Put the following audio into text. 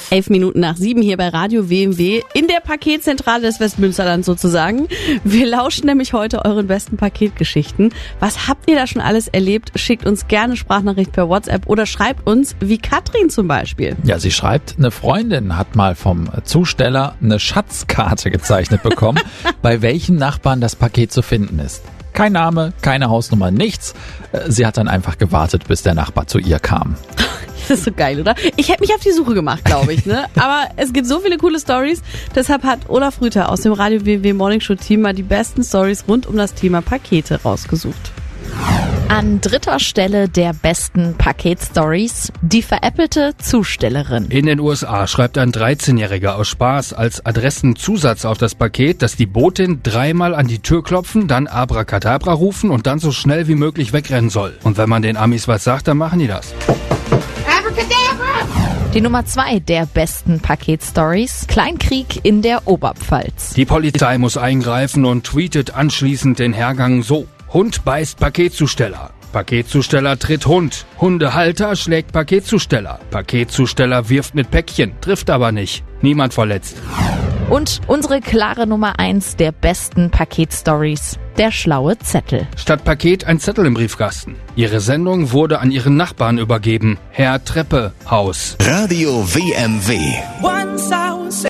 7:11 hier bei Radio WMW in der Paketzentrale des Westmünsterlands sozusagen. Wir lauschen nämlich heute euren besten Paketgeschichten. Was habt ihr da schon alles erlebt? Schickt uns gerne Sprachnachricht per WhatsApp oder schreibt uns, wie Katrin zum Beispiel. Ja, sie schreibt, eine Freundin hat mal vom Zusteller eine Schatzkarte gezeichnet bekommen, bei welchem Nachbarn das Paket zu finden ist. Kein Name, keine Hausnummer, nichts. Sie hat dann einfach gewartet, bis der Nachbar zu ihr kam. Das ist so geil, oder? Ich hätte mich auf die Suche gemacht, glaube ich, ne? Aber es gibt so viele coole Stories. Deshalb hat Olaf Rüther aus dem Radio WMW Morning Show Team mal die besten Stories rund um das Thema Pakete rausgesucht. An dritter Stelle der besten Paketstories die veräppelte Zustellerin. In den USA schreibt ein 13-Jähriger aus Spaß als Adressenzusatz auf das Paket, dass die Botin 3-mal an die Tür klopfen, dann Abracadabra rufen und dann so schnell wie möglich wegrennen soll. Und wenn man den Amis was sagt, dann machen die das. Die Nummer 2 der besten Paketstories, Kleinkrieg in der Oberpfalz. Die Polizei muss eingreifen und tweetet anschließend den Hergang so: Hund beißt Paketzusteller. Paketzusteller tritt Hund. Hundehalter schlägt Paketzusteller. Paketzusteller wirft mit Päckchen, trifft aber nicht. Niemand verletzt. Und unsere klare Nummer 1 der besten Paketstories, der schlaue Zettel. Statt Paket ein Zettel im Briefkasten. Ihre Sendung wurde an ihren Nachbarn übergeben. Herr Treppehaus. Radio WMW.